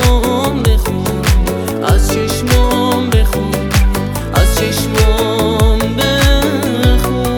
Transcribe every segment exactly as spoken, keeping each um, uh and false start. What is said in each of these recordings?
چشمام بخون، از چشمام بخون، از چشمام بخون.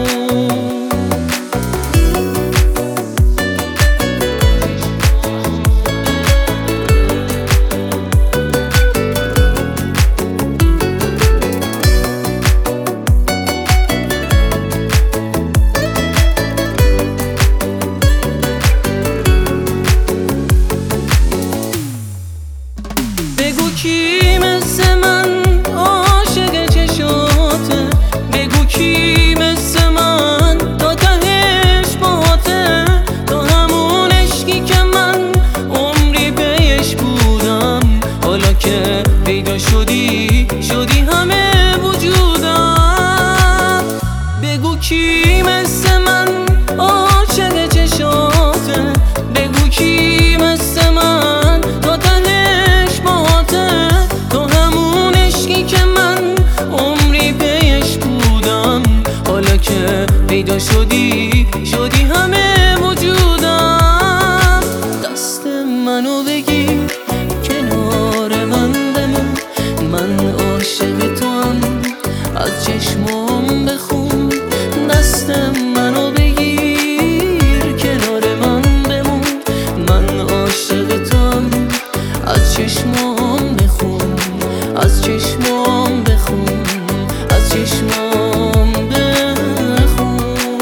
بگو کی مثل من عاشق چشاته، بگو کی مثل من تا تهش باته، تا همون عشقی که من عمری پیش بودم، حالا که پیدا شدی شدی همه وجودم. بگو کی مثل من عاشق چشاته، بگو کی مثل من تا تهش باته، تا همون عشقی که من عمری پیش بودم، حالا که پیدا شدی شدی همه وجودم. دست منو بگیر کنار من بمون، من عاشق توام، از چشمام بخون. دست منو بگیر کنار من بمون، من عاشق توام، از چشمام بخون، از چشمام بخون، از چشمام بخون.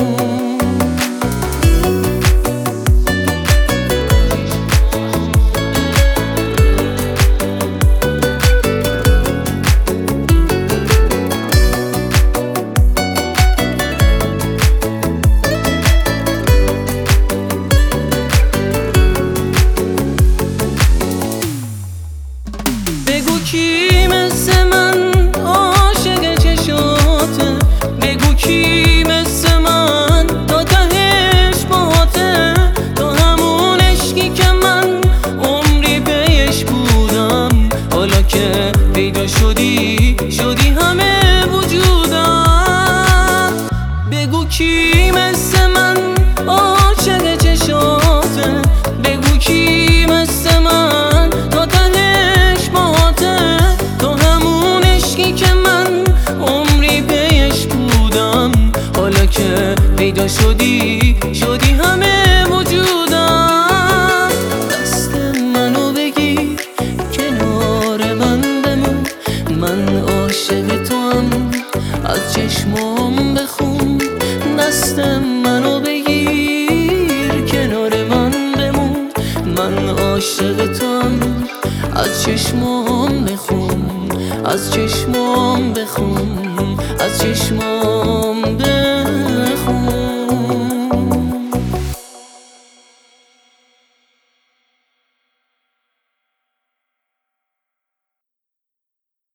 بگو کی مثل من عاشق چشاته، بگو کی مثل من تا تهش باته، تا همون عشقی که من عمری پیش بودم، حالا که پیدا شدی شدی همه وجودم. بگو کی مثل من عاشق چشاته، بگو کی مثل من تا تهش باته، تا همون عشقی که من عمری پیش بودم، حالا که پیدا شدی شدی همه وجودم. دست منو بگیر کنار من بمون، من عاشق توام، از چشمام بخون. دست منو بگیر کنار من بمون، من عاشق توام، از چشمام بخون، از چشمام بخون، از چشمام